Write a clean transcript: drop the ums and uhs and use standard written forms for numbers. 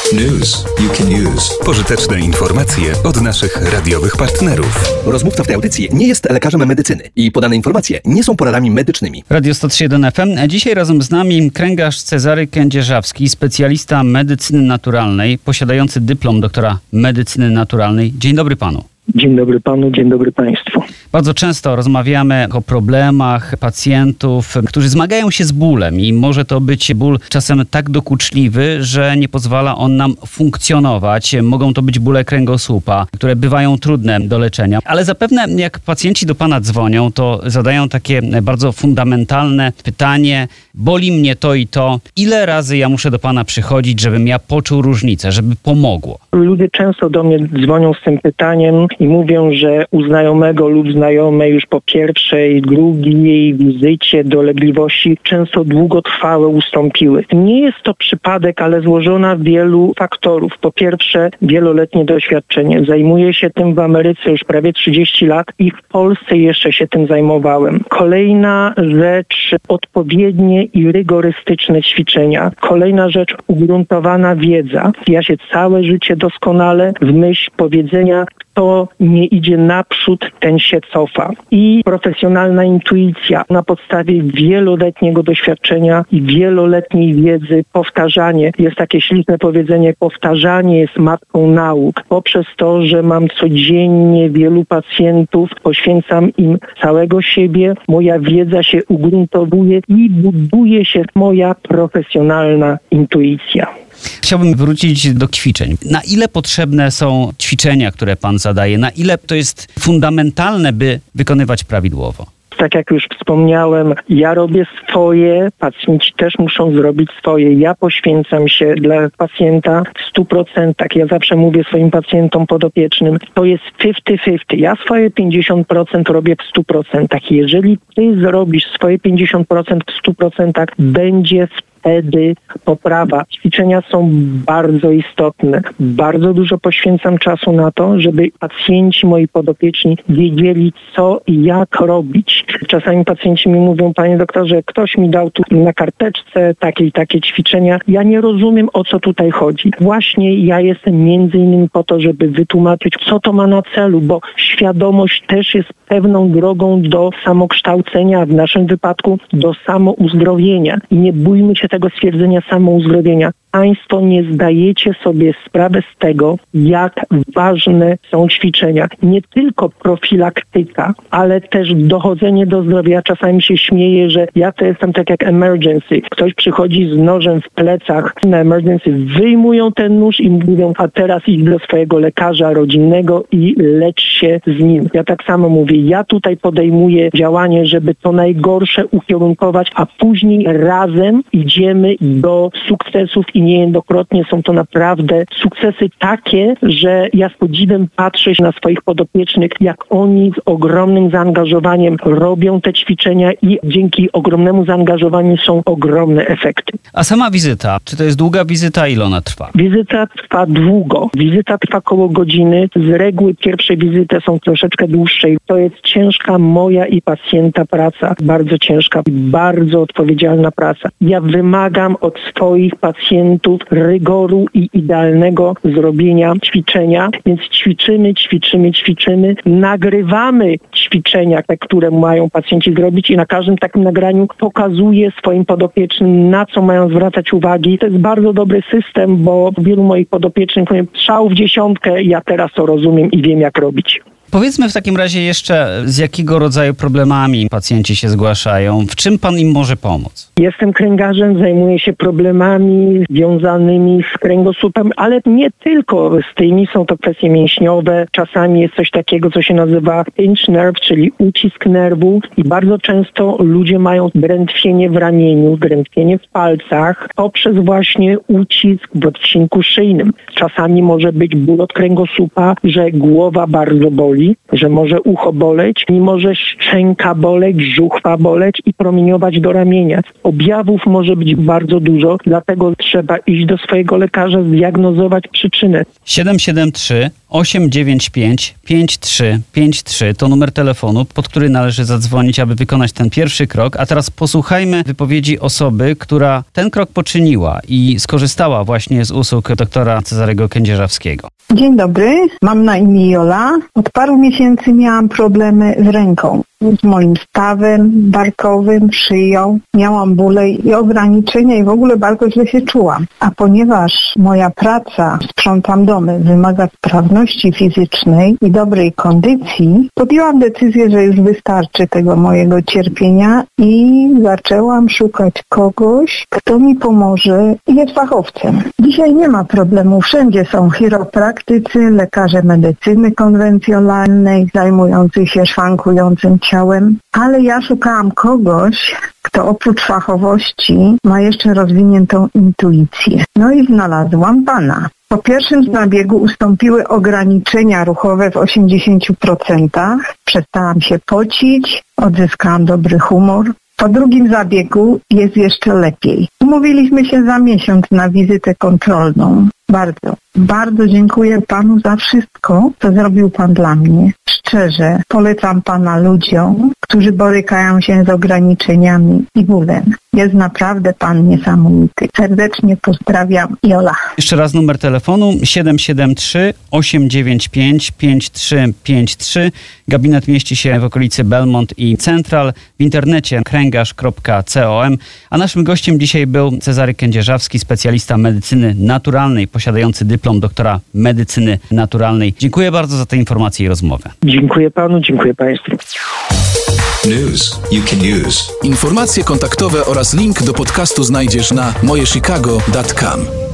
News you can use. Pożyteczne informacje od naszych radiowych partnerów. Rozmówca w tej audycji nie jest lekarzem medycyny i podane informacje nie są poradami medycznymi. Radio 103.1 FM. Dzisiaj razem z nami kręgarz Cezary Kędzierzawski, specjalista medycyny naturalnej, posiadający dyplom doktora medycyny naturalnej. Dzień dobry panu. Dzień dobry panu, dzień dobry państwu. Bardzo często rozmawiamy o problemach pacjentów, którzy zmagają się z bólem i może to być ból czasem tak dokuczliwy, że nie pozwala on nam funkcjonować. Mogą to być bóle kręgosłupa, które bywają trudne do leczenia. Ale zapewne jak pacjenci do pana dzwonią, to zadają takie bardzo fundamentalne pytanie: boli mnie to i to. Ile razy ja muszę do pana przychodzić, żebym ja poczuł różnicę, żeby pomogło? Ludzie często do mnie dzwonią z tym pytaniem i mówią, że u znajomego lub znajomej już po pierwszej, drugiej wizycie dolegliwości często długotrwałe ustąpiły. Nie jest to przypadek, ale złożona wielu faktorów. Po pierwsze, wieloletnie doświadczenie. Zajmuję się tym w Ameryce już prawie 30 lat i w Polsce jeszcze się tym zajmowałem. Kolejna rzecz, odpowiednie i rygorystyczne ćwiczenia. Kolejna rzecz, ugruntowana wiedza. Ja się całe życie doskonale w myśl powiedzenia: kto nie idzie naprzód, ten się cofa. I profesjonalna intuicja na podstawie wieloletniego doświadczenia i wieloletniej wiedzy, powtarzanie. Jest takie śliczne powiedzenie: powtarzanie jest matką nauk. Poprzez to, że mam codziennie wielu pacjentów, poświęcam im całego siebie, moja wiedza się ugruntowuje i buduje się moja profesjonalna intuicja. Chciałbym wrócić do ćwiczeń. Na ile potrzebne są ćwiczenia, które pan zadaje? Na ile to jest fundamentalne, by wykonywać prawidłowo? Tak jak już wspomniałem, ja robię swoje, pacjenci też muszą zrobić swoje. Ja poświęcam się dla pacjenta w 100%. Ja zawsze mówię swoim pacjentom podopiecznym, to jest 50-50. Ja swoje 50% robię w 100%. Jeżeli ty zrobisz swoje 50% w 100%, będzie wtedy poprawa. Ćwiczenia są bardzo istotne. Bardzo dużo poświęcam czasu na to, żeby pacjenci moi podopieczni wiedzieli, co i jak robić. Czasami pacjenci mi mówią: panie doktorze, ktoś mi dał tu na karteczce takie i takie ćwiczenia. Ja nie rozumiem, o co tutaj chodzi. Właśnie ja jestem między innymi po to, żeby wytłumaczyć, co to ma na celu, bo świadomość też jest pewną drogą do samokształcenia, w naszym wypadku do samouzdrowienia. I nie bójmy się tego stwierdzenia samouzdrowienia. Państwo nie zdajecie sobie sprawy z tego, jak ważne są ćwiczenia. Nie tylko profilaktyka, ale też dochodzenie do zdrowia. Ja czasami się śmieję, że ja to jestem tak jak emergency. Ktoś przychodzi z nożem w plecach na emergency, wyjmują ten nóż i mówią: a teraz idź do swojego lekarza rodzinnego i lecz się z nim. Ja tak samo mówię, ja tutaj podejmuję działanie, żeby to najgorsze ukierunkować, a później razem idziemy do sukcesów i niejednokrotnie są to naprawdę sukcesy takie, że ja z podziwem patrzę na swoich podopiecznych, jak oni z ogromnym zaangażowaniem robią te ćwiczenia i dzięki ogromnemu zaangażowaniu są ogromne efekty. A sama wizyta, czy to jest długa wizyta? Ile ona trwa? Wizyta trwa długo. Wizyta trwa około godziny. Z reguły pierwsze wizyty są troszeczkę dłuższe. To jest ciężka moja i pacjenta praca. Bardzo ciężka i bardzo odpowiedzialna praca. Ja wymagam od swoich pacjentów rygoru i idealnego zrobienia ćwiczenia, więc ćwiczymy, nagrywamy ćwiczenia, te, które mają pacjenci zrobić i na każdym takim nagraniu pokazuję swoim podopiecznym, na co mają zwracać uwagi. To jest bardzo dobry system, bo wielu moich podopiecznych mówi: strzał w dziesiątkę, ja teraz to rozumiem i wiem, jak robić. Powiedzmy w takim razie jeszcze, z jakiego rodzaju problemami pacjenci się zgłaszają? W czym pan im może pomóc? Jestem kręgarzem, zajmuję się problemami związanymi z kręgosłupem, ale nie tylko z tymi. Są to kwestie mięśniowe. Czasami jest coś takiego, co się nazywa pinch nerve, czyli ucisk nerwu. I bardzo często ludzie mają drętwienie w ramieniu, drętwienie w palcach poprzez właśnie ucisk w odcinku szyjnym. Czasami może być ból od kręgosłupa, że głowa bardzo boli. boli, że może ucho boleć i może szczęka boleć, żuchwa boleć i promieniować do ramienia. Objawów może być bardzo dużo, dlatego trzeba iść do swojego lekarza, zdiagnozować przyczynę. 773 895 5353 to numer telefonu, pod który należy zadzwonić, aby wykonać ten pierwszy krok. A teraz posłuchajmy wypowiedzi osoby, która ten krok poczyniła i skorzystała właśnie z usług doktora Cezarego Kędzierzawskiego. Dzień dobry, mam na imię Jola. Od paru miesięcy miałam problemy z ręką, z moim stawem barkowym, szyją. Miałam bóle i ograniczenia i w ogóle bardzo źle się czułam. A ponieważ moja praca, sprzątam domy, wymaga sprawności fizycznej i dobrej kondycji, podjęłam decyzję, że już wystarczy tego mojego cierpienia i zaczęłam szukać kogoś, kto mi pomoże i jest fachowcem. Dzisiaj nie ma problemu, wszędzie są chiropraktycy, lekarze medycyny konwencjonalnej zajmujący się szwankującym ciałem, ale ja szukałam kogoś, kto oprócz fachowości ma jeszcze rozwiniętą intuicję. No i znalazłam pana. Po pierwszym zabiegu ustąpiły ograniczenia ruchowe w 80%. Przestałam się pocić, odzyskałam dobry humor. Po drugim zabiegu jest jeszcze lepiej. Umówiliśmy się za miesiąc na wizytę kontrolną. Bardzo dziękuję panu za wszystko, co zrobił pan dla mnie. Szczerze polecam pana ludziom, którzy borykają się z ograniczeniami i bólem. Jest naprawdę pan niesamowity. Serdecznie pozdrawiam, Jola. Jeszcze raz numer telefonu 773 895 5353. Gabinet mieści się w okolicy Belmont i Central. W internecie kręgarz.com. A naszym gościem dzisiaj był Cezary Kędzierzawski, specjalista medycyny naturalnej, posiadający dyplom doktora medycyny naturalnej. Dziękuję bardzo za tę informację i rozmowę. Dziękuję panu, dziękuję państwu. News you can use. Informacje kontaktowe oraz link do podcastu znajdziesz na mojechicago.com.